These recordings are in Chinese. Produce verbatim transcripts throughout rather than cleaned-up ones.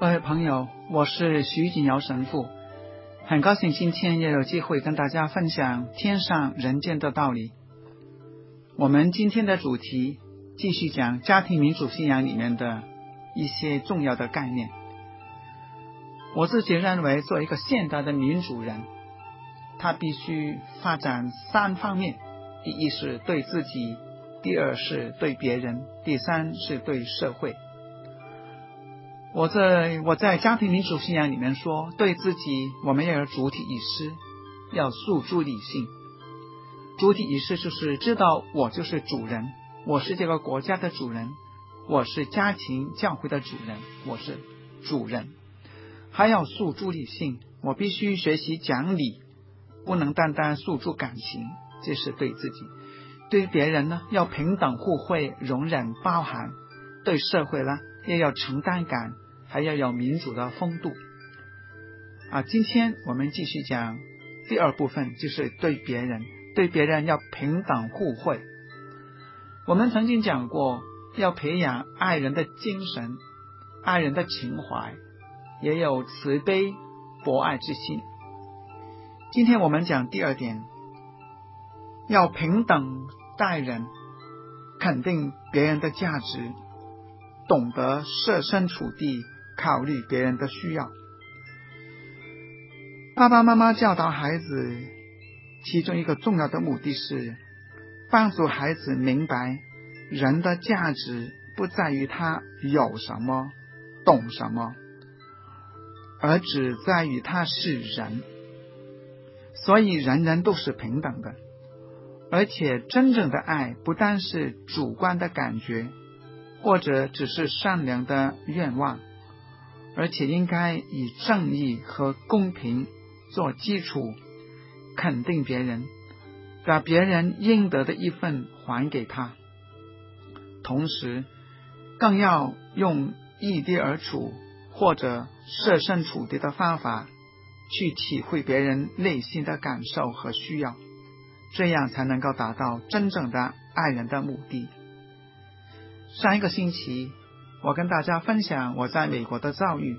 各位朋友，我是徐锦尧神父，很高兴今天也有机会跟大家分享天上人间的道理。我们今天的主题继续讲家庭民主信仰里面的一些重要的概念。我自己认为，做一个现代的民主人，他必须发展三方面：第一是对自己，第二是对别人，第三是对社会。我在我在家庭民主信仰里面说，对自己我们要有主体意识，要诉诸理性。主体意识就是知道我就是主人，我是这个国家的主人，我是家庭教会的主人，我是主人。还要诉诸理性，我必须学习讲理，不能单单诉诸感情，这是对自己。对别人呢，要平等互惠，容忍包含；对社会呢，也要承担感，还要有民主的风度。啊，今天我们继续讲第二部分，就是对别人，对别人要平等互惠。我们曾经讲过，要培养爱人的精神，爱人的情怀，也有慈悲博爱之心。今天我们讲第二点，要平等待人，肯定别人的价值，懂得设身处地考虑别人的需要。爸爸妈妈教导孩子，其中一个重要的目的是帮助孩子明白，人的价值不在于他有什么懂什么，而只在于他是人。所以人人都是平等的，而且真正的爱不单是主观的感觉，或者只是善良的愿望，而且应该以正义和公平做基础，肯定别人，把别人应得的一份还给他，同时更要用易地而处或者设身处地的方法去体会别人内心的感受和需要，这样才能够达到真正的爱人的目的。上一个星期我跟大家分享我在美国的遭遇，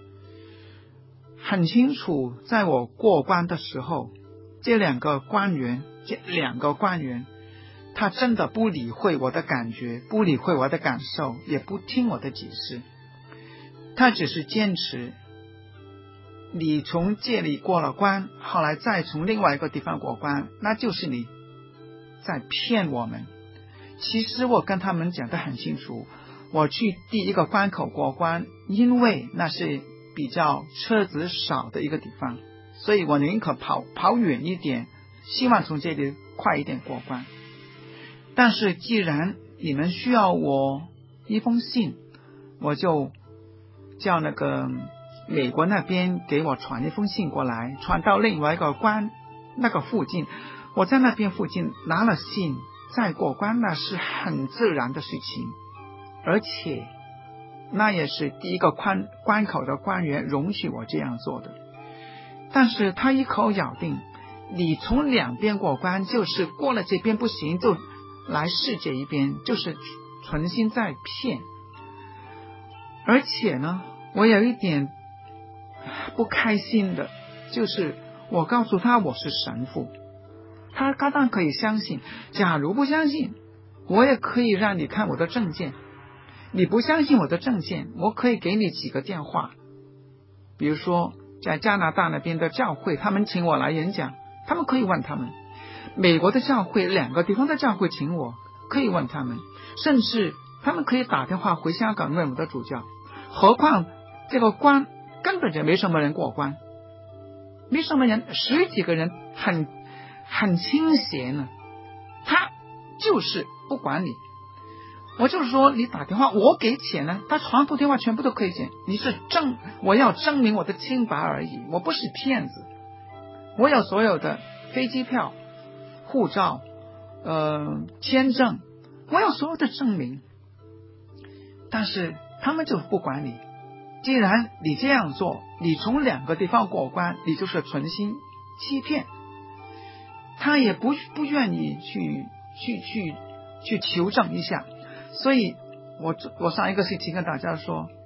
很清楚，在我过关的时候，这两个官员这两个官员他真的不理会我的感觉，不理会我的感受，也不听我的解释，他只是坚持你从这里过了关，后来再从另外一个地方过关，那就是你在骗我们。其实我跟他们讲得很清楚，我去第一个关口过关，因为那是比较车子少的一个地方，所以我宁可跑跑远一点，希望从这里快一点过关。但是既然你们需要我一封信，我就叫那个美国那边给我传一封信过来，传到另外一个关那个附近，我在那边附近拿了信再过关，那是很自然的事情，而且那也是第一个关关口的官员容许我这样做的。但是他一口咬定你从两边过关，就是过了这边不行就来试这一边，就是存心在骗。而且呢，我有一点不开心的，就是我告诉他我是神父，他当然可以相信，假如不相信，我也可以让你看我的证件，你不相信我的证件，我可以给你几个电话，比如说在加拿大那边的教会，他们请我来演讲，他们可以问他们，美国的教会，两个地方的教会请我，可以问他们，甚至他们可以打电话回香港问我的主教。何况这个关根本就没什么人过关，没什么人，十几个人很很清闲呢，他就是不管你。我就是说你打电话我给钱呢，他长途电话全部都可以钱，你是证我要证明我的清白而已，我不是骗子，我有所有的飞机票、护照、呃签证，我有所有的证明。但是他们就不管你，既然你这样做，你从两个地方过关，你就是存心欺骗。他也不不愿意去去去去求证一下。所以我我上一个星期跟大家说，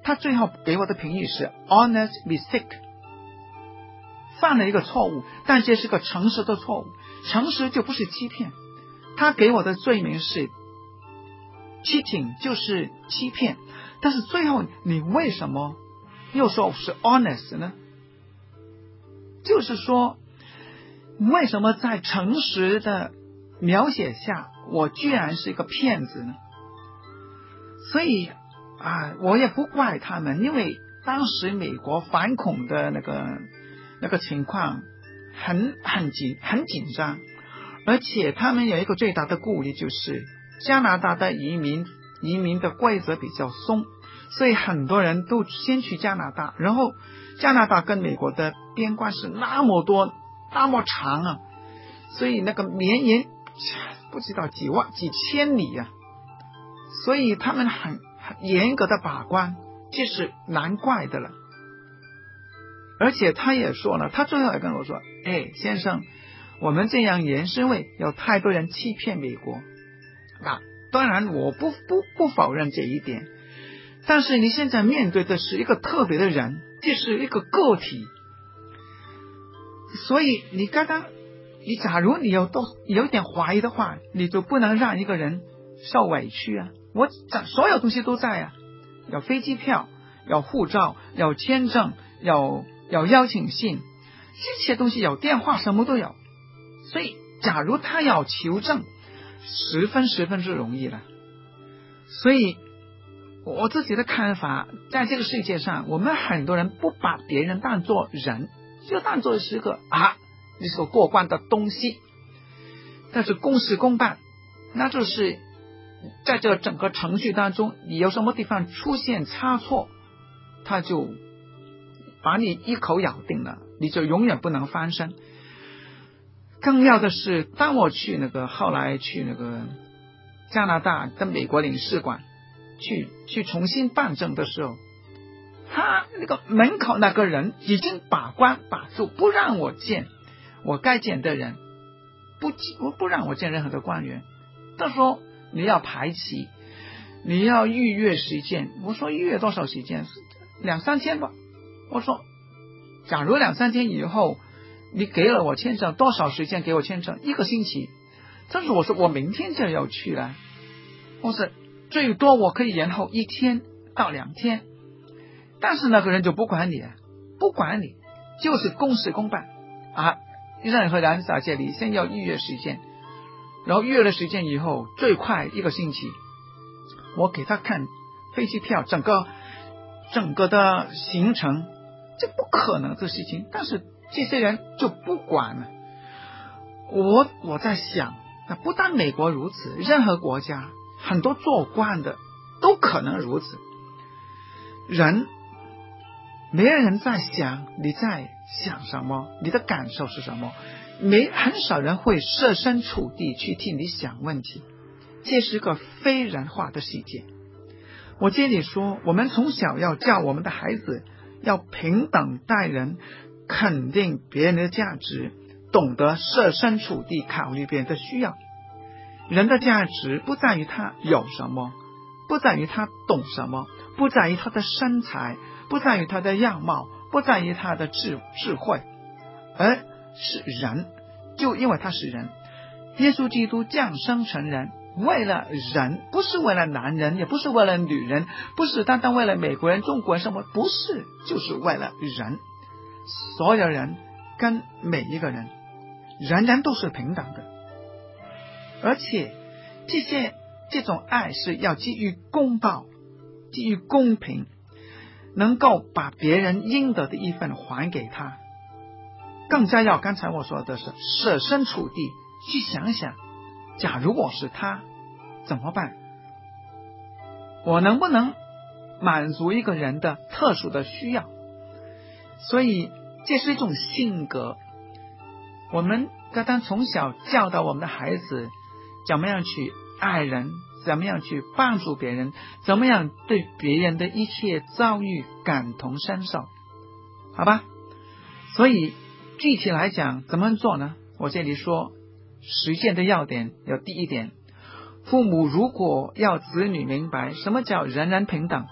他最后给我的评语是 honest mistake， 犯了一个错误，但这是个诚实的错误，诚实就不是欺骗。他给我的罪名是 cheating， 就是欺骗，但是最后你为什么又说是 honest 呢？就是说为什么在诚实的描写下我居然是一个骗子呢？所以啊，我也不怪他们，因为当时美国反恐的那个那个情况很很紧很紧张，而且他们有一个最大的顾虑，就是加拿大的移民移民的规则比较松，所以很多人都先去加拿大，然后加拿大跟美国的边关是那么多那么长啊，所以那个绵延不知道几万几千里啊，所以他们很很严格的把关，这是难怪的了。而且他也说了，他最后也跟我说，哎，先生，我们这样严是因为有太多人欺骗美国。那当然我不不不否认这一点，但是你现在面对的是一个特别的人，这是一个个体，所以你刚刚你假如你有都有点怀疑的话，你就不能让一个人受委屈啊。我所有东西都在啊，有飞机票，有护照，有签证，有有邀请信，这些东西有电话，什么都有。所以假如他要求证，十分十分之容易了。所以我自己的看法，在这个世界上，我们很多人不把别人当作人，就当作是个啊，你所过关的东西，但是公事公办，那就是在这整个程序当中，你有什么地方出现差错，他就把你一口咬定了，你就永远不能翻身。更要的是，当我去那个后来去那个加拿大跟美国领事馆去去重新办证的时候，他那个门口那个人已经把关把住，不让我见我该见的人，不不不让我见任何的官员。他说你要排期，你要预约时间。我说预约多少时间？两三天吧。我说假如两三天以后你给了我签证，多少时间给我签证？一个星期。但是我说我明天就要去了，我说最多我可以延后一天到两天。但是那个人就不管你，不管你，就是公事公办啊！任何人在这里先要预约时间，然后预约了时间以后，最快一个星期，我给他看飞机票，整个整个的行程，这不可能的事情。但是这些人就不管了。我我在想，那不但美国如此，任何国家很多做官的都可能如此。人没人在想你在想什么，你的感受是什么，没很少人会设身处地去替你想问题，这是个非人化的世界。我这里说，我们从小要教我们的孩子要平等待人，肯定别人的价值，懂得设身处地考虑别人的需要。人的价值不在于他有什么，不在于他懂什么，不在于他的身材，不在于他的样貌，不在于他的智智慧，而是人。就因为他是人，耶稣基督降生成人，为了人，不是为了男人，也不是为了女人，不是单单为了美国人、中国人什么，不是，就是为了人。所有人跟每一个人，人人都是平等的。而且这些这种爱是要基于公道，基于公平，能够把别人应得的一份还给他。更加要刚才我说的是设身处地去想想，假如我是他怎么办？我能不能满足一个人的特殊的需要？所以这是一种性格，我们该当从小教导我们的孩子怎么样去爱人，怎么样去帮助别人，怎么样对别人的一切遭遇感同身受，好吧？所以具体来讲怎么做呢？我这里说实践的要点有第一点，父母如果要子女明白什么叫人人平等，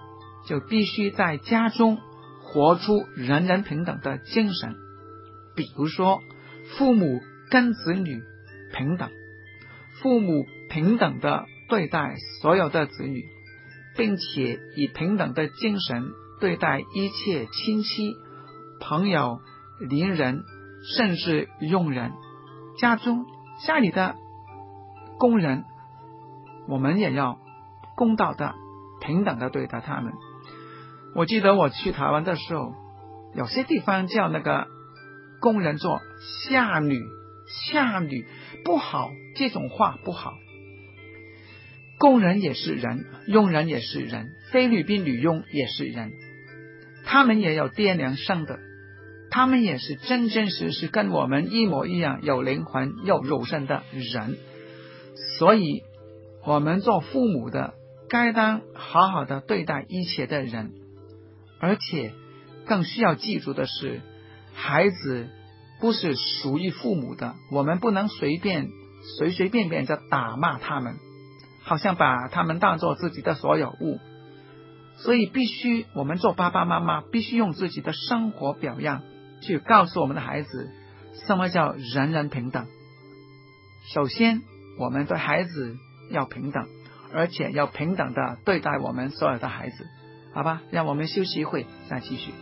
就必须在家中活出人人平等的精神。比如说，父母跟子女平等，父母平等的对待所有的子女，并且以平等的精神对待一切亲戚、朋友、邻人，甚至佣人。家中家里的工人，我们也要公道的平等的对待他们。我记得我去台湾的时候，有些地方叫那个工人做下女，下女不好，这种话不好。工人也是人，佣人也是人，菲律宾女佣也是人，他们也有爹娘生的，他们也是真真实实跟我们一模一样，有灵魂有肉身的人。所以我们做父母的该当好好的对待一切的人，而且更需要记住的是，孩子不是属于父母的，我们不能随便随随便便的打骂他们，好像把他们当作自己的所有物。所以必须我们做爸爸妈妈必须用自己的生活表样去告诉我们的孩子什么叫人人平等。首先我们对孩子要平等，而且要平等的对待我们所有的孩子。好吧，让我们休息一会再继续。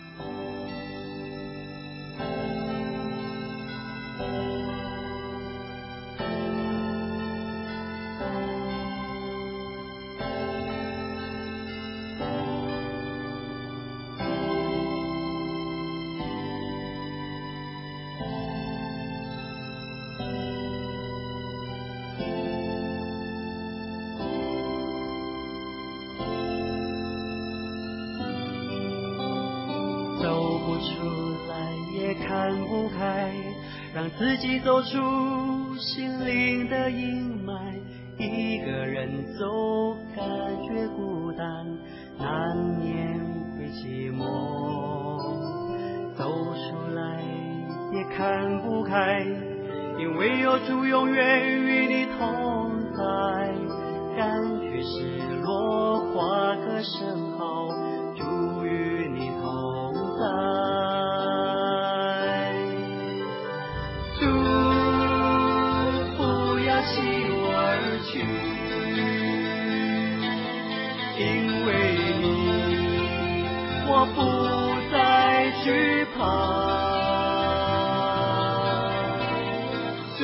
看不开，让自己走出心灵的阴霾，一个人走感觉孤单，难免会寂寞。走出来也看不开，因为有主永远与你同在，感觉失落画个圣号，主与你同在。因为你，我不再惧怕。主，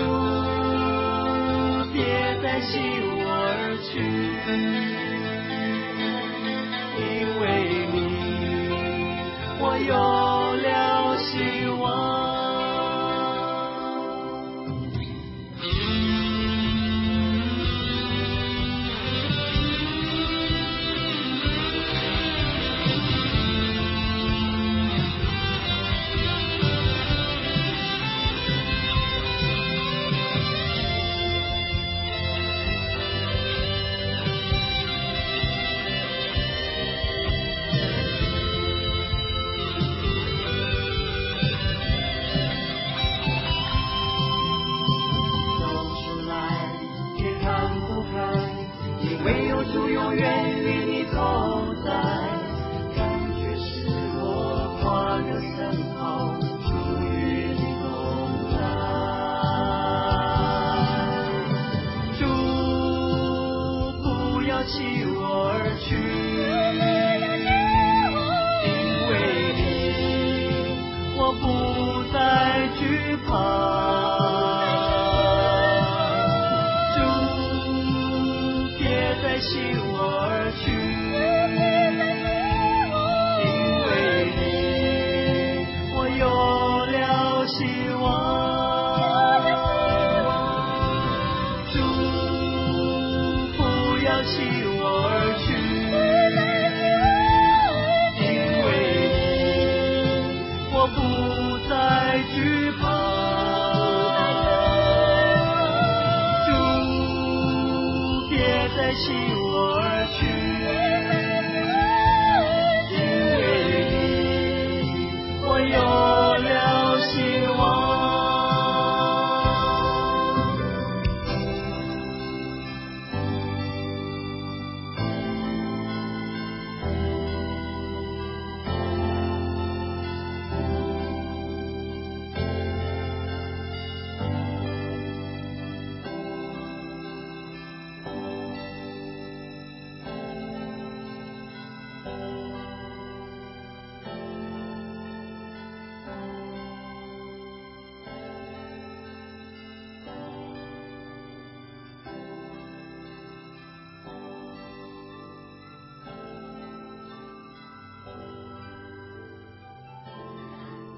别再弃我而去。因为你，我有了希望。主永远与你同在，感觉失落画个圣号，主与你同在。主，不要弃我而去，因为你，我不再惧怕。弃我而去，因为你，我有了希望。主，不要弃我而去，因为你，我不再惧怕。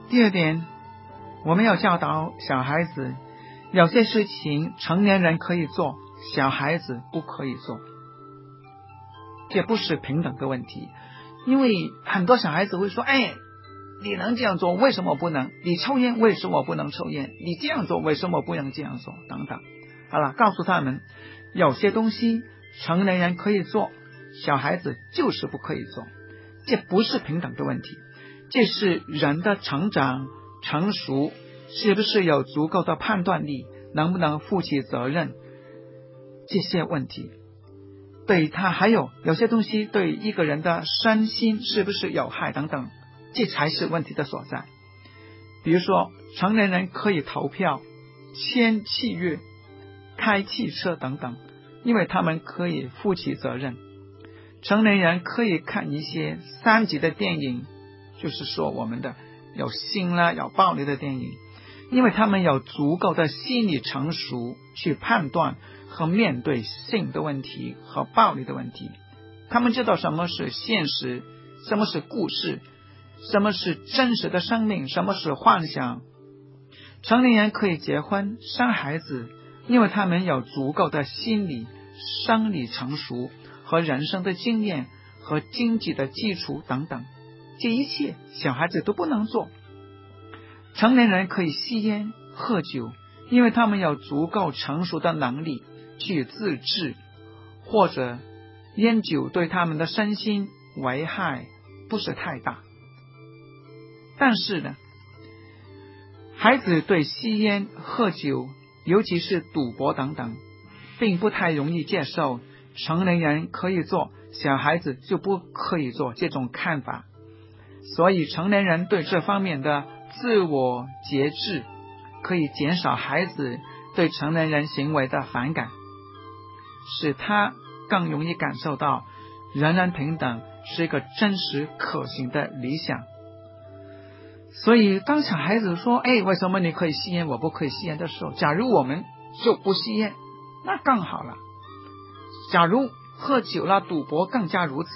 第二点，我们要教导小孩子，有些事情成年人可以做，小孩子不可以做。这不是平等的问题，因为很多小孩子会说，哎，你能这样做，为什么不能？你抽烟，为什么不能抽烟？你这样做，为什么不能这样做？等等。好了，告诉他们，有些东西成年人可以做，小孩子就是不可以做。这不是平等的问题，这是人的成长成熟，是不是有足够的判断力，能不能负起责任，这些问题。对他还有有些东西对一个人的身心是不是有害等等，这才是问题的所在。比如说成年人可以投票、签契约、开汽车等等，因为他们可以负起责任。成年人可以看一些三级的电影，就是说我们的有性啦、有暴力的电影，因为他们有足够的心理成熟去判断和面对性的问题和暴力的问题。他们知道什么是现实，什么是故事，什么是真实的生命，什么是幻想。成年人可以结婚生孩子，因为他们有足够的心理生理成熟和人生的经验和经济的基础等等，这一切小孩子都不能做。成年人可以吸烟喝酒，因为他们有足够成熟的能力去自制，或者烟酒对他们的身心危害不是太大。但是呢，孩子对吸烟喝酒，尤其是赌博等等，并不太容易接受成年人可以做，小孩子就不可以做这种看法。所以成年人对这方面的自我节制，可以减少孩子对成年人行为的反感，使他更容易感受到人人平等是一个真实可行的理想。所以当小孩子说，哎，为什么你可以吸烟我不可以吸烟的时候，假如我们就不吸烟，那更好了。假如喝酒了赌博更加如此。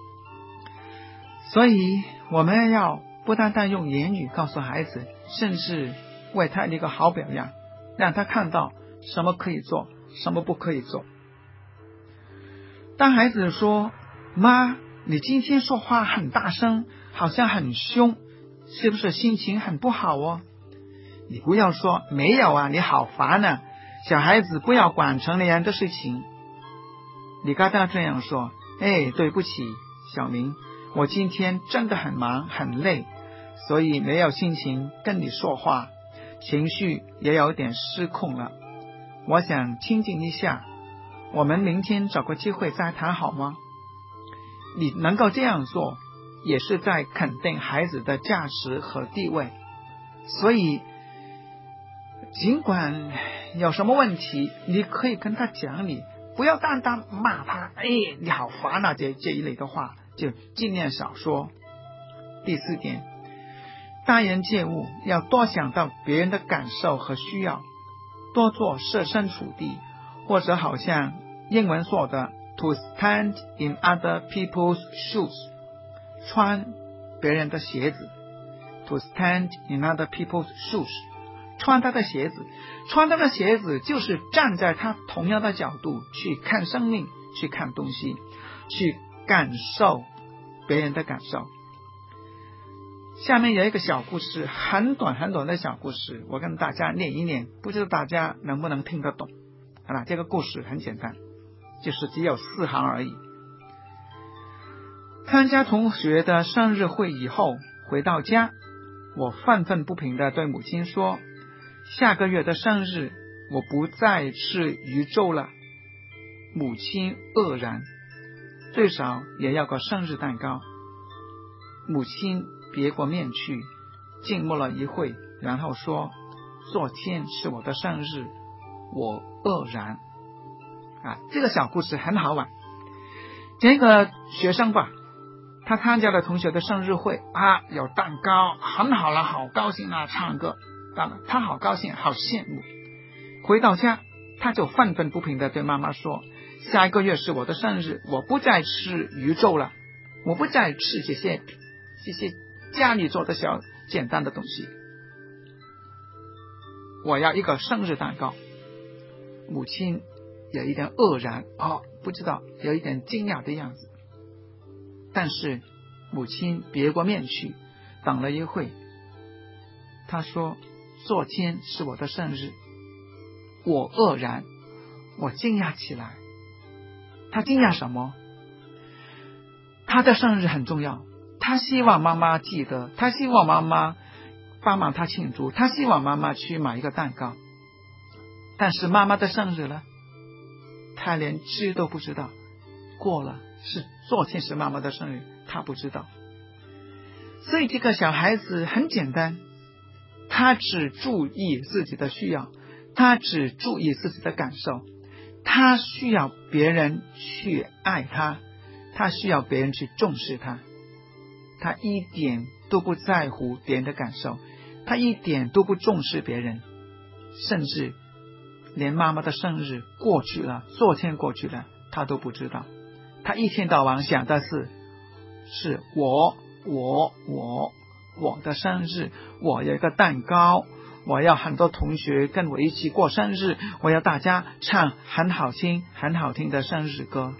所以我们要不单单用言语告诉孩子，甚至为他一个好表扬，让他看到什么可以做，什么不可以做。当孩子说，妈，你今天说话很大声，好像很凶，是不是心情很不好哦？你不要说没有啊，你好烦啊，小孩子不要管成年人的事情。你跟他这样说，哎，对不起小明，我今天真的很忙很累，所以没有心情跟你说话，情绪也有点失控了，我想清静一下，我们明天找个机会再谈好吗？你能够这样做，也是在肯定孩子的价值和地位。所以尽管有什么问题，你可以跟他讲理，不要单单骂他，哎，你好烦啊，这这一类的话就尽量少说。第四点，待人接物要多想到别人的感受和需要，多做设身处地，或者好像英文说的 to stand in other people's shoes， 穿别人的鞋子。 to stand in other people's shoes， 穿他的鞋子，穿他的鞋子就是站在他同样的角度去看生命，去看东西，去感受别人的感受。下面有一个小故事，很短很短的小故事，我跟大家念一念，不知道大家能不能听得懂。好了，这个故事很简单，就是只有四行而已。参加同学的生日会以后，回到家，我愤愤不平地对母亲说，下个月的生日我不再吃鱼粥了。母亲愕然，最少也要个生日蛋糕。母亲别过面去，静默了一会，然后说，昨天是我的生日，我愕然。啊，这个小故事很好玩。这个学生吧，他参加了同学的生日会啊，有蛋糕，很好了，好高兴啊，唱歌，当然他好高兴，好羡慕。回到家，他就愤愤不平地对妈妈说，下一个月是我的生日，我不再吃鱼粥了，我不再吃这些这些家里做的小简单的东西，我要一个生日蛋糕。母亲有一点愕然，哦，不知道，有一点惊讶的样子。但是母亲别过面去，等了一会，她说：昨天是我的生日。我愕然，我惊讶起来。她惊讶什么？她的生日很重要，她希望妈妈记得，她希望妈妈帮忙她庆祝，她希望妈妈去买一个蛋糕。但是妈妈的生日呢，她连知都不知道。过了，是昨天是妈妈的生日，她不知道。所以这个小孩子很简单，他只注意自己的需要，他只注意自己的感受，他需要别人去爱他，他需要别人去重视他，他一点都不在乎别人的感受，他一点都不重视别人，甚至连妈妈的生日过去了，昨天过去了，他都不知道。他一天到晚想的是是我我我我的生日，我有一个蛋糕，我要很多同学跟我一起过生日，我要大家唱很好听很好听的生日歌。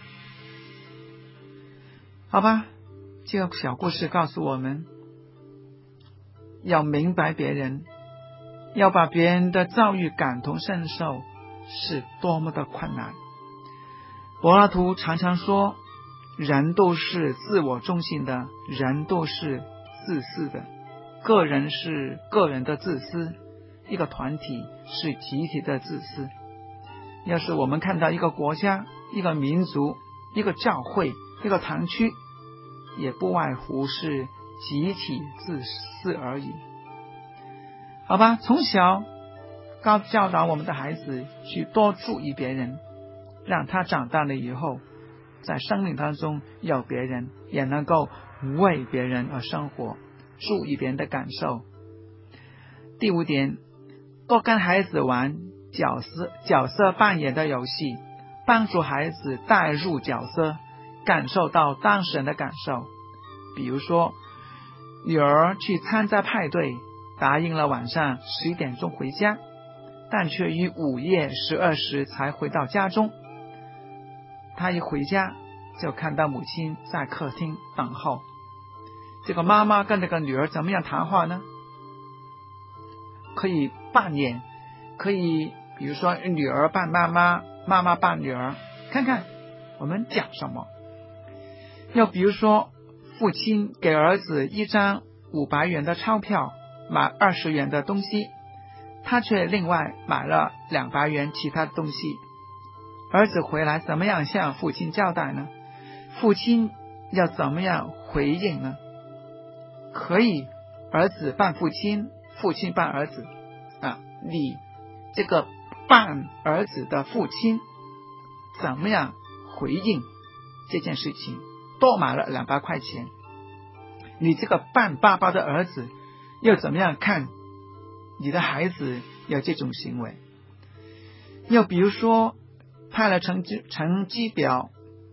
好吧，这个小故事告诉我们，要明白别人，要把别人的遭遇感同身受，是多么的困难。柏拉图常常说，人都是自我中心的，人都是自私的，个人是个人的自私，一个团体是集体的自私。要是我们看到一个国家、一个民族、一个教会、一个堂区，也不外乎是集体自私而已。好吧，从小告教导我们的孩子去多注意别人，让他长大了以后，在生命当中有别人，也能够为别人而生活，注意别人的感受。第五点，多跟孩子玩角色角色扮演的游戏，帮助孩子带入角色，感受到当事人的感受。比如说，女儿去参加派对，答应了晚上十一点钟回家，但却于午夜十二时才回到家中。她一回家就看到母亲在客厅等候。这个妈妈跟这个女儿怎么样谈话呢？可以扮演，可以比如说女儿扮妈妈，妈妈扮女儿，看看我们讲什么。又比如说，父亲给儿子一张五百元的钞票，买二十元的东西，他却另外买了两百元其他的东西。儿子回来怎么样向父亲交代呢？父亲要怎么样回应呢？可以儿子扮父亲，父亲扮儿子啊，你这个扮儿子的父亲怎么样回应这件事情？多买了两百块钱，你这个扮爸爸的儿子又怎么样看你的孩子有这种行为？又比如说，派了成绩成绩表，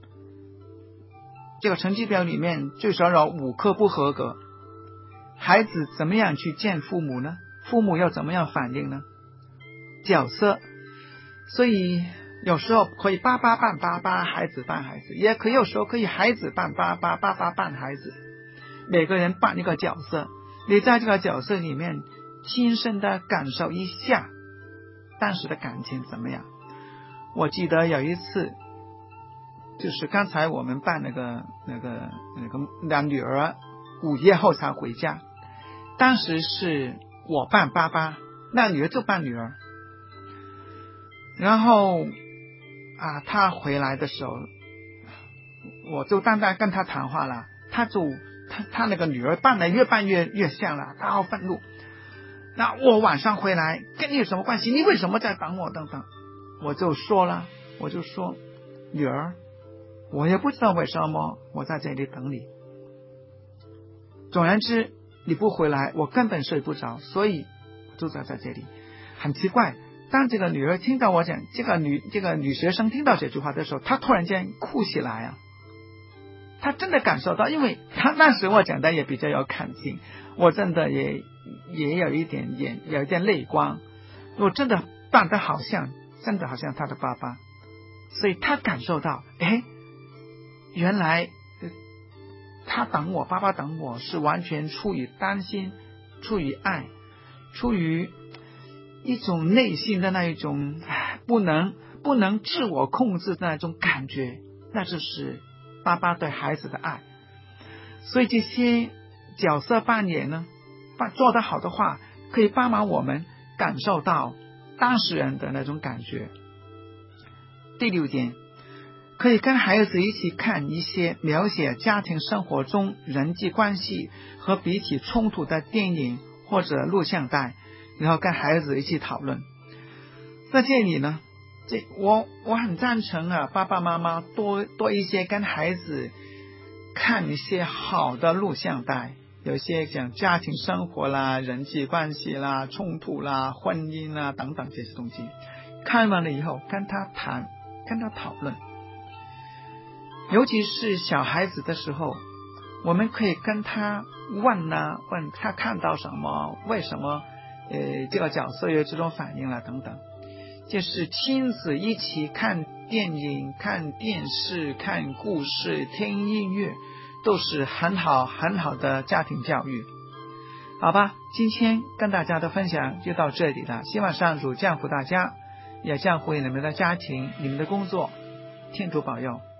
这个成绩表里面最少有五科不合格，孩子怎么样去见父母呢？父母要怎么样反应呢？角色，所以有时候可以爸爸扮爸爸，孩子扮孩子，也可以有时候可以孩子扮爸爸，爸爸扮孩子，每个人扮一个角色，你在这个角色里面亲身的感受一下当时的感情怎么样。我记得有一次，就是刚才我们办那个那个那个让女儿午夜后才回家，当时是我扮爸爸，那女儿就扮女儿。然后啊，她回来的时候，我就单单跟她谈话了，她就她她那个女儿扮的越扮越越像了，她好愤怒。那我晚上回来跟你有什么关系？你为什么在等我？等等，我就说了，我就说女儿，我也不知道为什么我在这里等你。总而言之，你不回来，我根本睡不着，所以我就在在这里。很奇怪，当这个女儿听到我讲，这个女这个女学生听到这句话的时候，她突然间哭起来啊！ 他真的感受到，因为他那时我讲的也比较有感情，我真的也也有一点点有一点泪光，我真的扮得好像真的好像他的爸爸，所以他感受到，哎，原来他等我，爸爸等我是完全出于担心，出于爱，出于一种内心的那一种不能不能自我控制的那种感觉，那就是爸爸对孩子的爱。所以这些角色扮演呢，做得好的话，可以帮忙我们感受到当事人的那种感觉。第六点，可以跟孩子一起看一些描写家庭生活中人际关系和彼此冲突的电影或者录像带，然后跟孩子一起讨论。在这里呢，这我我很赞成啊，爸爸妈妈多多一些跟孩子看一些好的录像带，有些讲家庭生活啦、人际关系啦、冲突啦、婚姻啦等等这些东西，看完了以后跟他谈，跟他讨论。尤其是小孩子的时候，我们可以跟他问啊，问他看到什么，为什么呃这个角色有这种反应啦等等。就是亲子一起看电影、看电视、看故事、听音乐，都是很好很好的家庭教育。好吧，今天跟大家的分享就到这里了，希望上主降福大家，也降福你们的家庭、你们的工作，天主保佑。